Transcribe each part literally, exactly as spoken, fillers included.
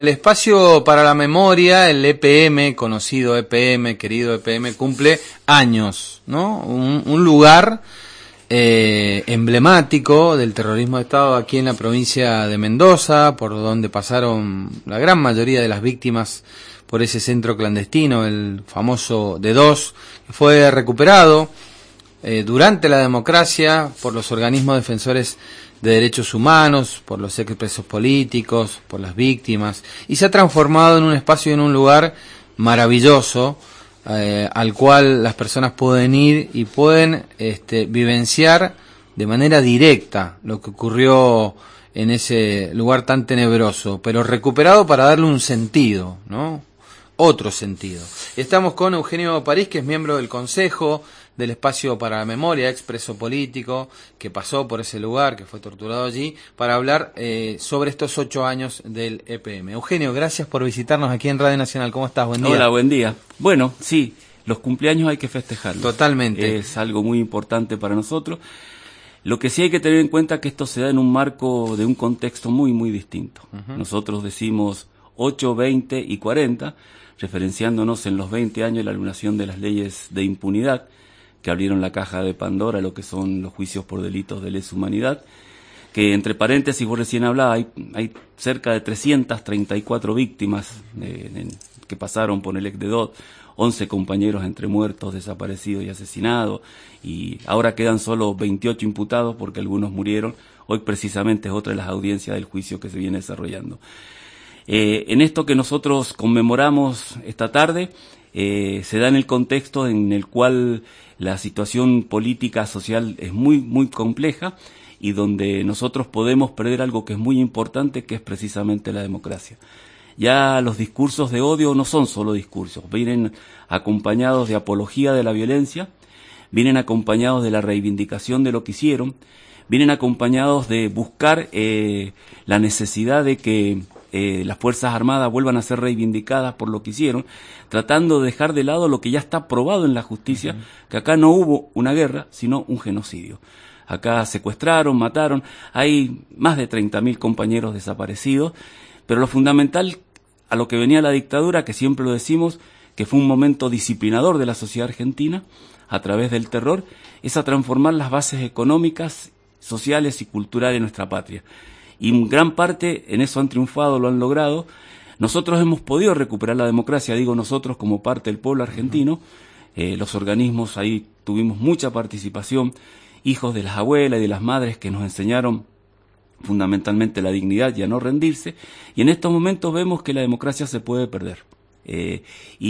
El espacio para la memoria, el E P M, conocido E P M, querido E P M, cumple años, ¿no? Un, un lugar eh, emblemático del terrorismo de Estado aquí en la provincia de Mendoza, por donde pasaron la gran mayoría de las víctimas por ese centro clandestino, el famoso D dos, que fue recuperado eh, durante la democracia por los organismos defensores de derechos humanos, por los expresos políticos, por las víctimas, y se ha transformado en un espacio y en un lugar maravilloso, eh, al cual las personas pueden ir y pueden este, vivenciar de manera directa lo que ocurrió en ese lugar tan tenebroso, pero recuperado para darle un sentido, ¿no? Otro sentido. Estamos con Eugenio París, que es miembro del Consejo del Espacio para la Memoria, expreso político, que pasó por ese lugar, que fue torturado allí, para hablar eh, sobre estos ocho años del E P M. Eugenio, gracias por visitarnos aquí en Radio Nacional. ¿Cómo estás? Buen día. Hola, buen día. Bueno, sí, los cumpleaños hay que festejarlos. Totalmente. Es algo muy importante para nosotros. Lo que sí hay que tener en cuenta es que esto se da en un marco de un contexto muy, muy distinto. Uh-huh. Nosotros decimos ocho, veinte y cuarenta, referenciándonos en los veinte años de la anulación de las leyes de impunidad, que abrieron la caja de Pandora, lo que son los juicios por delitos de lesa humanidad, que entre paréntesis, vos recién hablabas, hay, hay cerca de trescientas treinta y cuatro víctimas eh, en, que pasaron por el E C D dos, once compañeros entre muertos, desaparecidos y asesinados, y ahora quedan solo veintiocho imputados porque algunos murieron. Hoy precisamente es otra de las audiencias del juicio que se viene desarrollando. Eh, en esto que nosotros conmemoramos esta tarde, eh, se da en el contexto en el cual la situación política, social es muy, muy compleja y donde nosotros podemos perder algo que es muy importante, que es precisamente la democracia. Ya los discursos de odio no son solo discursos, vienen acompañados de apología de la violencia, vienen acompañados de la reivindicación de lo que hicieron, vienen acompañados de buscar eh, la necesidad de que Eh, las Fuerzas Armadas vuelvan a ser reivindicadas por lo que hicieron, tratando de dejar de lado lo que ya está probado en la justicia, uh-huh. que acá no hubo una guerra, sino un genocidio. Acá secuestraron, mataron, hay más de treinta mil compañeros desaparecidos, pero lo fundamental a lo que venía la dictadura, que siempre lo decimos, que fue un momento disciplinador de la sociedad argentina, a través del terror, es a transformar las bases económicas, sociales y culturales de nuestra patria. Y en gran parte en eso han triunfado, lo han logrado. Nosotros hemos podido recuperar la democracia, digo nosotros como parte del pueblo argentino. Eh, los organismos, ahí tuvimos mucha participación, hijos de las abuelas y de las madres que nos enseñaron fundamentalmente la dignidad y a no rendirse. Y en estos momentos vemos que la democracia se puede perder. Eh,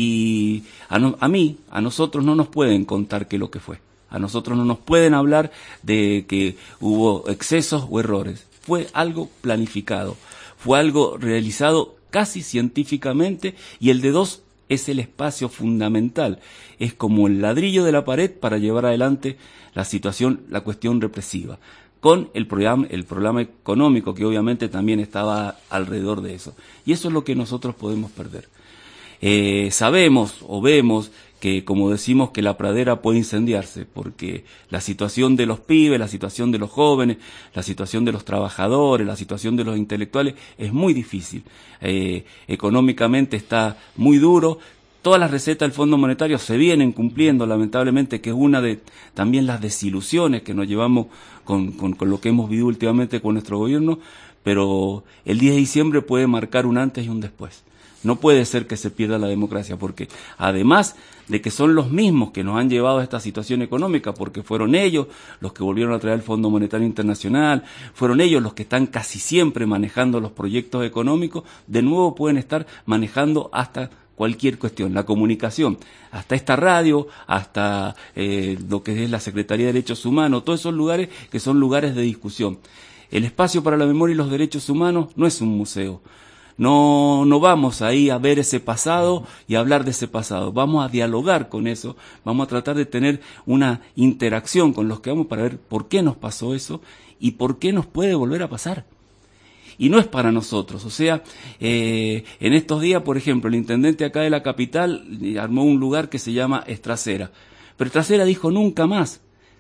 y a, no, a mí, a nosotros no nos pueden contar qué es lo que fue. A nosotros no nos pueden hablar de que hubo excesos o errores. Fue algo planificado, fue algo realizado casi científicamente, y el D dos es el espacio fundamental, es como el ladrillo de la pared para llevar adelante la situación, la cuestión represiva, con el programa, el programa económico que obviamente también estaba alrededor de eso. Y eso es lo que nosotros podemos perder. Eh, sabemos o vemos que, como decimos, que la pradera puede incendiarse, porque la situación de los pibes, la situación de los jóvenes, la situación de los trabajadores, la situación de los intelectuales es muy difícil. Eh, económicamente está muy duro. Todas las recetas del Fondo Monetario se vienen cumpliendo, lamentablemente, que es una de también las desilusiones que nos llevamos con, con, con lo que hemos vivido últimamente con nuestro gobierno, pero el diez de diciembre puede marcar un antes y un después. No puede ser que se pierda la democracia, porque además de que son los mismos que nos han llevado a esta situación económica, porque fueron ellos los que volvieron a traer el Fondo Monetario Internacional, fueron ellos los que están casi siempre manejando los proyectos económicos, de nuevo pueden estar manejando hasta cualquier cuestión, la comunicación, hasta esta radio, hasta eh, lo que es la Secretaría de Derechos Humanos, todos esos lugares que son lugares de discusión. El Espacio para la Memoria y los Derechos Humanos no es un museo. No, no vamos ahí a ver ese pasado y a hablar de ese pasado. Vamos a dialogar con eso, vamos a tratar de tener una interacción con los que vamos para ver por qué nos pasó eso y por qué nos puede volver a pasar. Y no es para nosotros, o sea, eh, en estos días, por ejemplo, el intendente acá de la capital armó un lugar que se llama Estracera, pero Estracera dijo nunca más.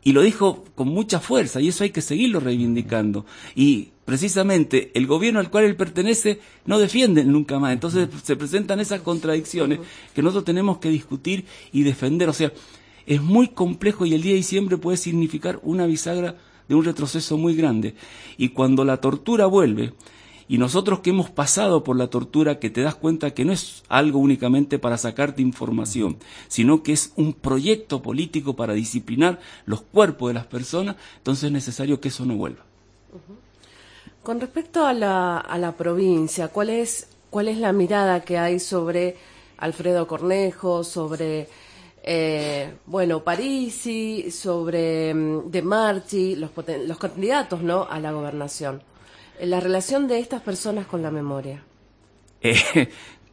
Y lo dijo con mucha fuerza, y eso hay que seguirlo reivindicando. Y precisamente el gobierno al cual él pertenece no defiende el nunca más. Entonces se presentan esas contradicciones que nosotros tenemos que discutir y defender. O sea, es muy complejo y el día de diciembre puede significar una bisagra de un retroceso muy grande. Y cuando la tortura vuelve, y nosotros que hemos pasado por la tortura, que te das cuenta que no es algo únicamente para sacarte información, sino que es un proyecto político para disciplinar los cuerpos de las personas, entonces es necesario que eso no vuelva. Uh-huh. Con respecto a la, a la provincia, ¿cuál es, cuál es la mirada que hay sobre Alfredo Cornejo, sobre eh, bueno, Parisi, sobre um, De Marchi, los, poten- los candidatos, ¿no?, a la gobernación? La relación de estas personas con la memoria. Eh,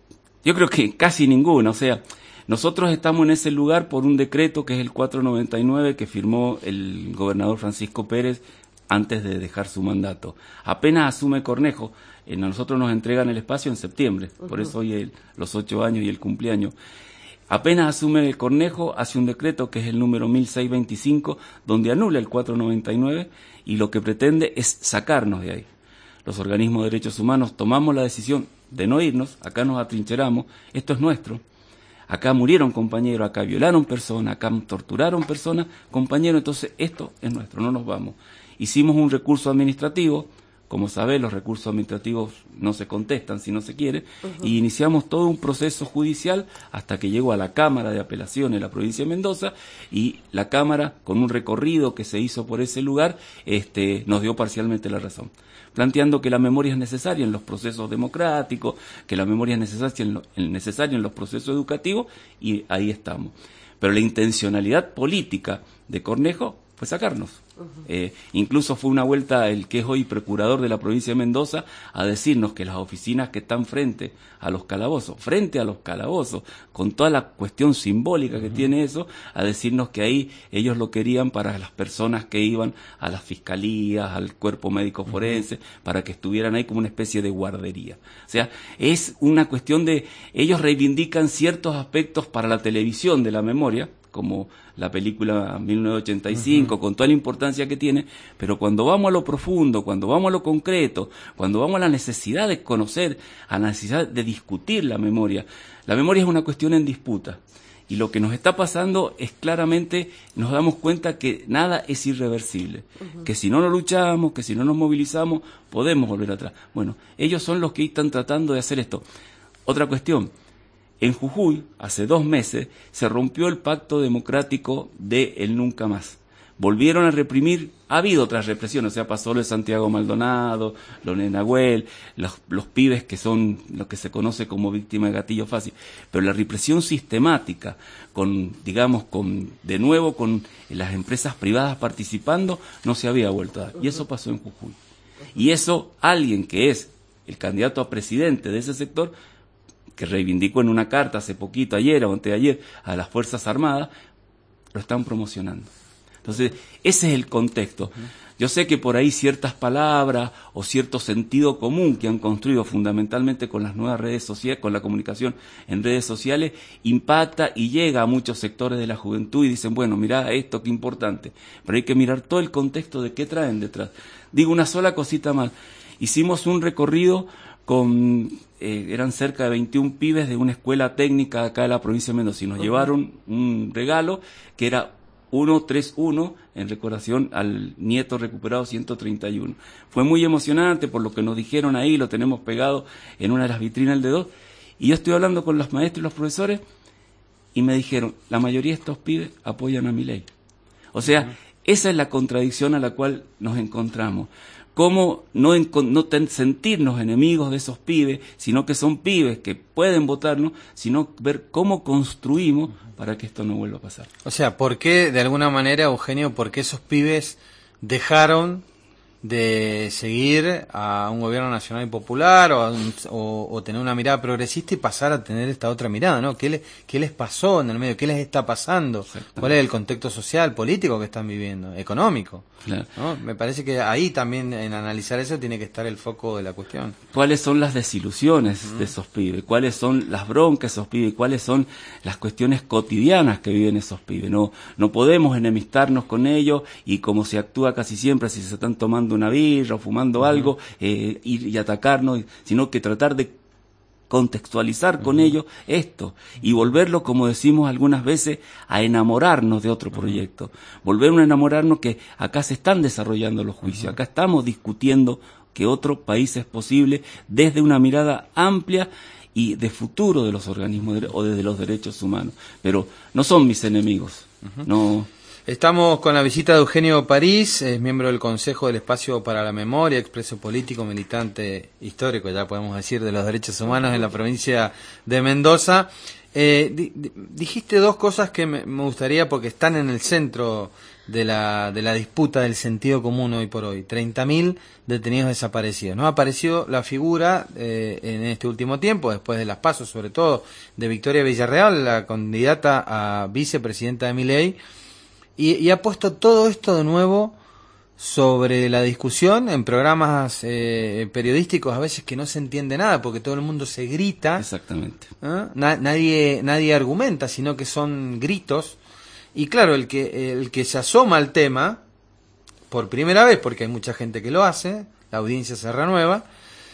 yo creo que casi ninguna. O sea, nosotros estamos en ese lugar por un decreto que es el cuatrocientos noventa y nueve que firmó el gobernador Francisco Pérez antes de dejar su mandato. Apenas asume Cornejo, eh, nosotros nos entregan el espacio en septiembre, uh-huh. Por eso hoy el, los ocho años y el cumpleaños. Apenas asume el Cornejo, hace un decreto que es el número mil seiscientos veinticinco, donde anula el cuatrocientos noventa y nueve y lo que pretende es sacarnos de ahí. Los organismos de derechos humanos tomamos la decisión de no irnos, acá nos atrincheramos, esto es nuestro. Acá murieron compañeros, acá violaron personas, acá torturaron personas, compañeros, entonces esto es nuestro, no nos vamos. Hicimos un recurso administrativo, como sabés, los recursos administrativos no se contestan si no se quiere, uh-huh. Y iniciamos todo un proceso judicial hasta que llegó a la Cámara de Apelaciones de la provincia de Mendoza, y la Cámara, con un recorrido que se hizo por ese lugar, este, nos dio parcialmente la razón, planteando que la memoria es necesaria en los procesos democráticos, que la memoria es necesaria en, lo, necesaria en los procesos educativos, y ahí estamos. Pero la intencionalidad política de Cornejo fue sacarnos. Uh-huh. Eh, incluso fue una vuelta el que es hoy procurador de la provincia de Mendoza a decirnos que las oficinas que están frente a los calabozos, frente a los calabozos, con toda la cuestión simbólica que uh-huh. tiene eso, a decirnos que ahí ellos lo querían para las personas que iban a las fiscalías, al cuerpo médico forense, uh-huh. para que estuvieran ahí como una especie de guardería. O sea, es una cuestión de, ellos reivindican ciertos aspectos para la televisión de la memoria, como la película mil novecientos ochenta y cinco, uh-huh. con toda la importancia que tiene, pero cuando vamos a lo profundo, cuando vamos a lo concreto, cuando vamos a la necesidad de conocer, a la necesidad de discutir la memoria, la memoria es una cuestión en disputa, y lo que nos está pasando es claramente, nos damos cuenta que nada es irreversible, uh-huh. que si no nos luchamos, que si no nos movilizamos, podemos volver atrás. Bueno, ellos son los que están tratando de hacer esto. Otra cuestión, en Jujuy, hace dos meses, se rompió el pacto democrático de el nunca más. Volvieron a reprimir, ha habido otras represiones, o sea, pasó lo de Santiago Maldonado, lo de Nahuel, los, los pibes que son lo que se conoce como víctimas de gatillo fácil, pero la represión sistemática, con, digamos, con, de nuevo con las empresas privadas participando, no se había vuelto a dar, y eso pasó en Jujuy. Y eso, alguien que es el candidato a presidente de ese sector, que reivindicó en una carta hace poquito, ayer o anteayer, a las Fuerzas Armadas, lo están promocionando. Entonces, ese es el contexto. Yo sé que por ahí ciertas palabras o cierto sentido común que han construido fundamentalmente con las nuevas redes sociales, con la comunicación en redes sociales, impacta y llega a muchos sectores de la juventud y dicen, bueno, mirá esto, qué importante. Pero hay que mirar todo el contexto de qué traen detrás. Digo una sola cosita más. Hicimos un recorrido con, eh, eran cerca de veintiún pibes de una escuela técnica acá de la provincia de Mendoza, y nos uh-huh. llevaron un regalo que era ciento treinta y uno en recordación al nieto recuperado ciento treinta y uno. Fue muy emocionante por lo que nos dijeron ahí, lo tenemos pegado en una de las vitrinas del dedo, y yo estoy hablando con los maestros y los profesores y me dijeron, la mayoría de estos pibes apoyan a Milei. O sea, uh-huh. esa es la contradicción a la cual nos encontramos. Cómo no, no ten, sentirnos enemigos de esos pibes, sino que son pibes que pueden votarnos, sino ver cómo construimos para que esto no vuelva a pasar. O sea, ¿por qué, de alguna manera, Eugenio, por qué esos pibes dejaron de seguir a un gobierno nacional y popular o, a un- o, o tener una mirada progresista y pasar a tener esta otra mirada, ¿no? ¿Qué, le, ¿Qué les pasó en el medio? ¿Qué les está pasando? ¿Cuál es el contexto social, político que están viviendo? Económico. Claro. ¿No? Me parece que ahí también en analizar eso tiene que estar el foco de la cuestión. ¿Cuáles son las desilusiones uh-huh. de esos pibes? ¿Cuáles son las broncas de esos pibes? ¿Cuáles son las cuestiones cotidianas que viven esos pibes? No, no podemos enemistarnos con ellos y como se actúa casi siempre, si se están tomando una birra o fumando uh-huh. algo, eh, ir y atacarnos, sino que tratar de contextualizar uh-huh. con ellos esto y volverlo, como decimos algunas veces, a enamorarnos de otro uh-huh. proyecto. Volver a enamorarnos que acá se están desarrollando los juicios, uh-huh. acá estamos discutiendo que otro país es posible desde una mirada amplia y de futuro de los organismos de, o desde los derechos humanos. Pero no son mis enemigos, uh-huh. no... Estamos con la visita de Eugenio París, es miembro del Consejo del Espacio para la Memoria, expreso político, militante histórico, ya podemos decir, de los derechos humanos en la provincia de Mendoza. Eh, di, di, dijiste dos cosas que me, me gustaría, porque están en el centro de la, de la disputa del sentido común hoy por hoy. treinta mil detenidos desaparecidos. ¿No? Apareció la figura eh, en este último tiempo, después de las PASO, sobre todo, de Victoria Villarreal, la candidata a vicepresidenta de Milei, Y, y ha puesto todo esto de nuevo sobre la discusión en programas eh, periodísticos a veces que no se entiende nada porque todo el mundo se grita. Exactamente. ¿Eh? Na, nadie nadie argumenta, sino que son gritos. Y claro, el que el que se asoma al tema por primera vez, porque hay mucha gente que lo hace, la audiencia se renueva,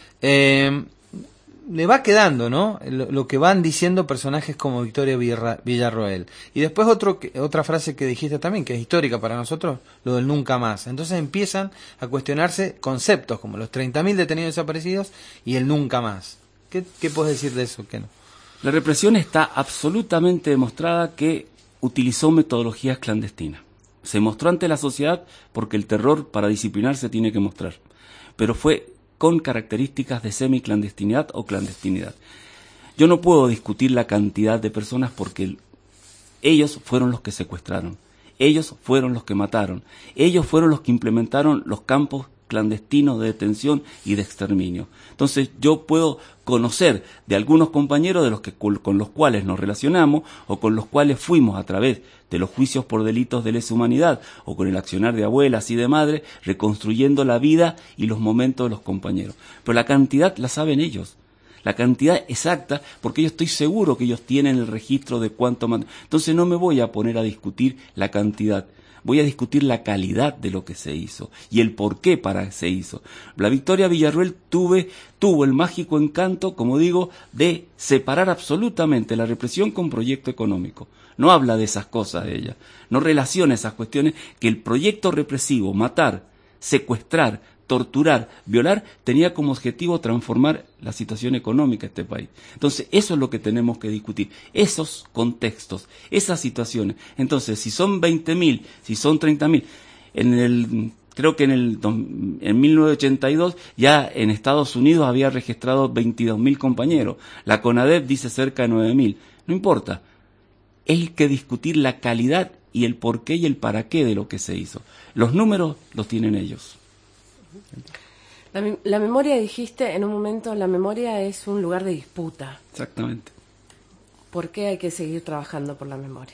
eh, le va quedando, ¿no? Lo, lo que van diciendo personajes como Victoria Villarra, Villarroel. Y después otro, otra frase que dijiste también, que es histórica para nosotros, lo del nunca más. Entonces empiezan a cuestionarse conceptos como los treinta mil detenidos desaparecidos y el nunca más. ¿Qué, qué puedes decir de eso? ¿Qué no? La represión está absolutamente demostrada que utilizó metodologías clandestinas. Se mostró ante la sociedad porque el terror para disciplinarse tiene que mostrar. Pero fue con características de semiclandestinidad o clandestinidad. Yo no puedo discutir la cantidad de personas porque ellos fueron los que secuestraron, ellos fueron los que mataron, ellos fueron los que implementaron los campos clandestinos de detención y de exterminio. Entonces yo puedo conocer de algunos compañeros de los que con los cuales nos relacionamos o con los cuales fuimos a través de los juicios por delitos de lesa humanidad o con el accionar de abuelas y de madres, reconstruyendo la vida y los momentos de los compañeros. Pero la cantidad la saben ellos, la cantidad exacta, porque yo estoy seguro que ellos tienen el registro de cuánto man... Entonces no me voy a poner a discutir la cantidad. Voy a discutir la calidad de lo que se hizo y el por qué para que se hizo. La Victoria Villarroel tuve, tuvo el mágico encanto, como digo, de separar absolutamente la represión con proyecto económico. No habla de esas cosas ella, no relaciona esas cuestiones que el proyecto represivo, matar, secuestrar, torturar, violar, tenía como objetivo transformar la situación económica de este país. Entonces, eso es lo que tenemos que discutir, esos contextos, esas situaciones. Entonces, si son veinte mil, si son treinta mil, en el, creo que en el en mil novecientos ochenta y dos ya en Estados Unidos había registrado veintidós mil compañeros, la CONADEP dice cerca de nueve mil, no importa, hay que discutir la calidad y el por qué y el para qué de lo que se hizo. Los números los tienen ellos. La, la memoria, dijiste en un momento, la memoria es un lugar de disputa. Exactamente. ¿Por qué hay que seguir trabajando por la memoria?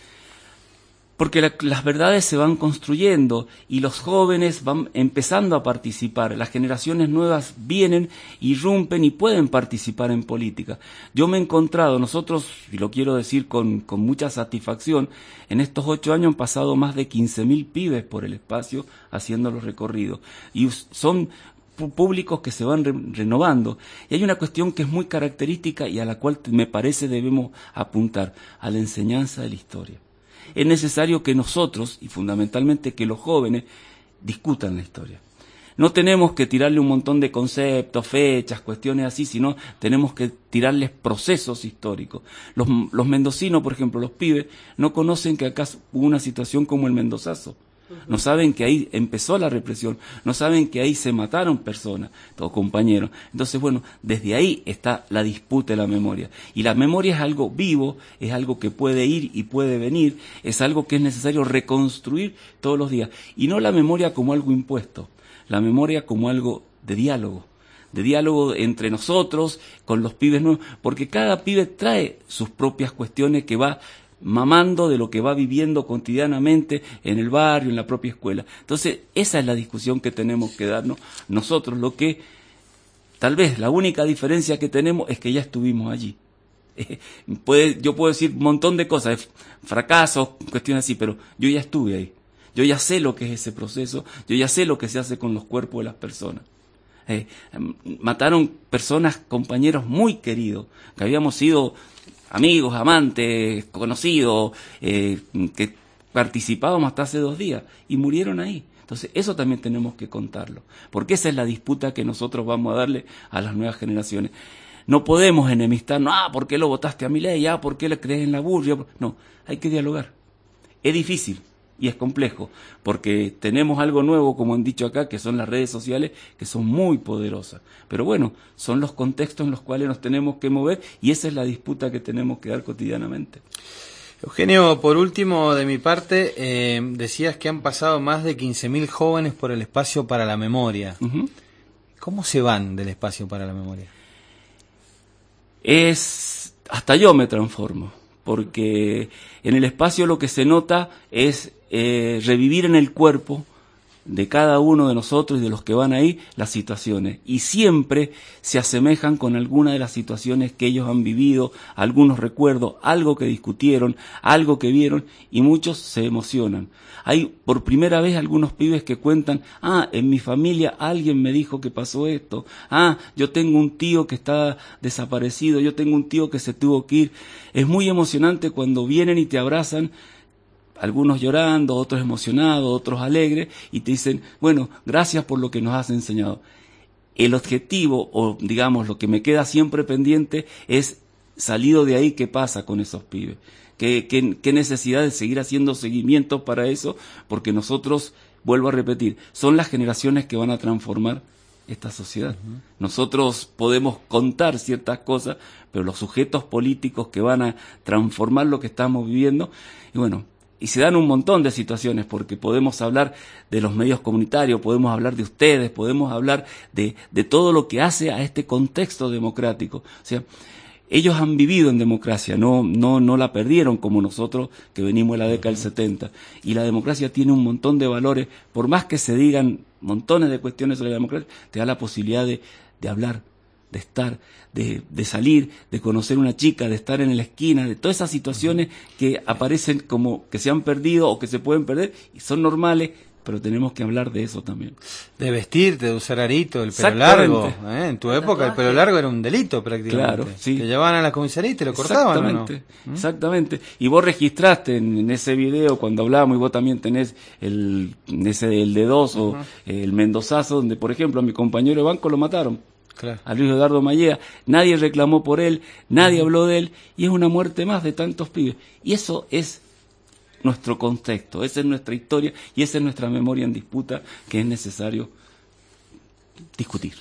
Porque la, las verdades se van construyendo y los jóvenes van empezando a participar. Las generaciones nuevas vienen, irrumpen y pueden participar en política. Yo me he encontrado, nosotros, y lo quiero decir con, con mucha satisfacción, en estos ocho años han pasado más de quince mil pibes por el espacio haciendo los recorridos. Y son públicos que se van re renovando. Y hay una cuestión que es muy característica y a la cual me parece debemos apuntar, a la enseñanza de la historia. Es necesario que nosotros, y fundamentalmente que los jóvenes, discutan la historia. No tenemos que tirarle un montón de conceptos, fechas, cuestiones así, sino tenemos que tirarles procesos históricos. Los, los mendocinos, por ejemplo, los pibes, no conocen que acá hubo una situación como el Mendozazo. No saben que ahí empezó la represión, no saben que ahí se mataron personas, todos compañeros. Entonces, bueno, desde ahí está la disputa de la memoria. Y la memoria es algo vivo, es algo que puede ir y puede venir, es algo que es necesario reconstruir todos los días. Y no la memoria como algo impuesto. la memoria como algo de diálogo, de diálogo entre nosotros, con los pibes nuevos, porque cada pibe trae sus propias cuestiones que va mamando de lo que va viviendo cotidianamente en el barrio, en la propia escuela. Entonces, esa es la discusión que tenemos que darnos nosotros, lo que tal vez la única diferencia que tenemos es que ya estuvimos allí. Eh, puede, yo puedo decir un montón de cosas, fracasos, cuestiones así, pero yo ya estuve ahí. Yo ya sé lo que es ese proceso, yo ya sé lo que se hace con los cuerpos de las personas. Eh, mataron personas, compañeros muy queridos, que habíamos sido amigos, amantes, conocidos, eh, que participábamos hasta hace dos días, y murieron ahí. Entonces, eso también tenemos que contarlo, porque esa es la disputa que nosotros vamos a darle a las nuevas generaciones. No podemos enemistarnos, ah, ¿por qué lo votaste a Milei? Ah, ¿por qué le crees en la burla? No, hay que dialogar. Es difícil y es complejo, porque tenemos algo nuevo, como han dicho acá, que son las redes sociales, que son muy poderosas. Pero bueno, son los contextos en los cuales nos tenemos que mover, y esa es la disputa que tenemos que dar cotidianamente. Eugenio, por último, de mi parte, eh, decías que han pasado más de quince mil jóvenes por el espacio para la memoria. Uh-huh. ¿Cómo se van del espacio para la memoria? Es, hasta yo me transformo, porque en el espacio lo que se nota es eh, revivir en el cuerpo de cada uno de nosotros y de los que van ahí las situaciones, y siempre se asemejan con alguna de las situaciones que ellos han vivido, algunos recuerdos, algo que discutieron, algo que vieron, y muchos se emocionan. Hay por primera vez algunos pibes que cuentan, ah, en mi familia alguien me dijo que pasó esto, ah, yo tengo un tío que está desaparecido, yo tengo un tío que se tuvo que ir. Es muy emocionante cuando vienen y te abrazan, algunos llorando, otros emocionados, otros alegres, y te dicen, bueno, gracias por lo que nos has enseñado. El objetivo, o digamos, lo que me queda siempre pendiente es, salido de ahí, ¿qué pasa con esos pibes? ¿Qué, qué, qué necesidad de seguir haciendo seguimientos para eso? Porque nosotros, vuelvo a repetir, son las generaciones que van a transformar esta sociedad. Uh-huh. Nosotros podemos contar ciertas cosas, pero los sujetos políticos que van a transformar lo que estamos viviendo, y bueno, y se dan un montón de situaciones, porque podemos hablar de los medios comunitarios, podemos hablar de ustedes, podemos hablar de, de todo lo que hace a este contexto democrático. O sea, ellos han vivido en democracia, no, no, no la perdieron como nosotros que venimos de la década del setenta. Y la democracia tiene un montón de valores, por más que se digan montones de cuestiones sobre la democracia, te da la posibilidad de, de hablar, de estar, de, de salir, de conocer una chica, de estar en la esquina, de todas esas situaciones que aparecen como que se han perdido o que se pueden perder y son normales, pero tenemos que hablar de eso también. De vestirte, de usar arito, el pelo largo. ¿eh? En tu época el pelo largo era un delito prácticamente. Claro, sí. Te llevaban a la comisaría y te lo cortaban. Exactamente, ¿o no? exactamente. Y vos registraste en, en ese video cuando hablábamos, y vos también tenés el ese el de dos o uh-huh. el Mendozazo, donde por ejemplo a mi compañero de banco lo mataron. Claro. A Luis Eduardo Mallea, nadie reclamó por él, nadie uh-huh. habló de él, y es una muerte más de tantos pibes. Y eso es nuestro contexto, esa es nuestra historia y esa es nuestra memoria en disputa que es necesario discutir.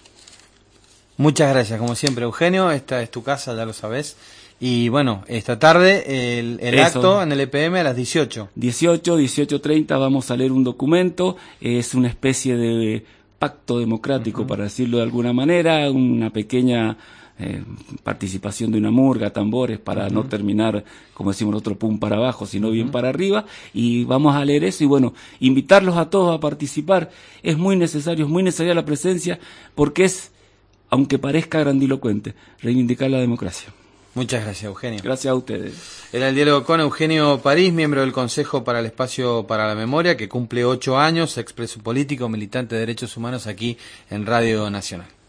Muchas gracias, como siempre, Eugenio. Esta es tu casa, ya lo sabés. Y bueno, esta tarde el, el acto en el E P M a las dieciocho. dieciocho, dieciocho treinta vamos a leer un documento, es una especie de pacto democrático, uh-huh. para decirlo de alguna manera, una pequeña eh, participación de una murga, tambores, para uh-huh. no terminar, como decimos nosotros, pum para abajo, sino uh-huh. bien para arriba, y vamos a leer eso, y bueno, invitarlos a todos a participar. Es muy necesario, es muy necesaria la presencia, porque es, aunque parezca grandilocuente, reivindicar la democracia. Muchas gracias, Eugenio. Gracias a ustedes. Era el diálogo con Eugenio París, miembro del Consejo para el Espacio para la Memoria, que cumple ocho años, expreso político, militante de derechos humanos aquí en Radio Nacional.